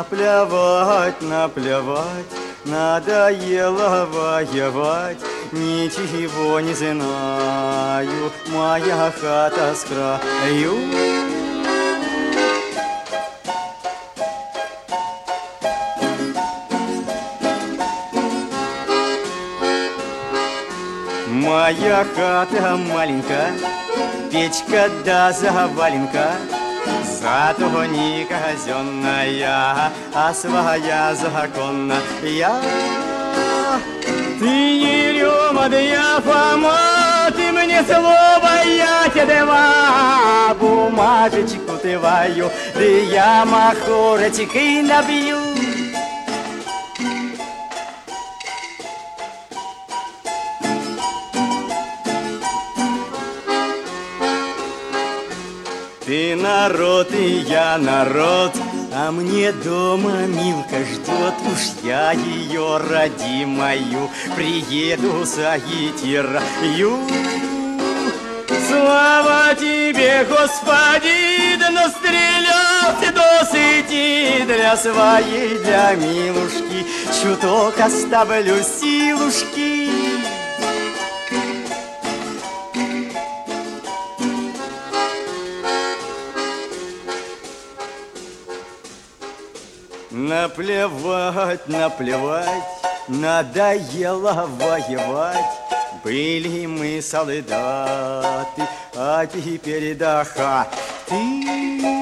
Наплевать, наплевать, надоело воевать, ничего не знаю, моя хата с краю. Моя хата маленькая, печка да заваленка, зато не казенная, а своя законная. Ты не Рема, да я Фома, ты мне слово, я тебе два, бумажечку твою, да я махорочкой набью. Ты народ, и я народ, а мне дома Милка ждет. Уж я ее родимую приеду заитираю. Слава тебе, Господи, да настрелялся досыти для своей, для Милушки, чуток оставлю силушки. Наплевать, наплевать, надоело воевать. Были мы солдаты, а теперь да хаты.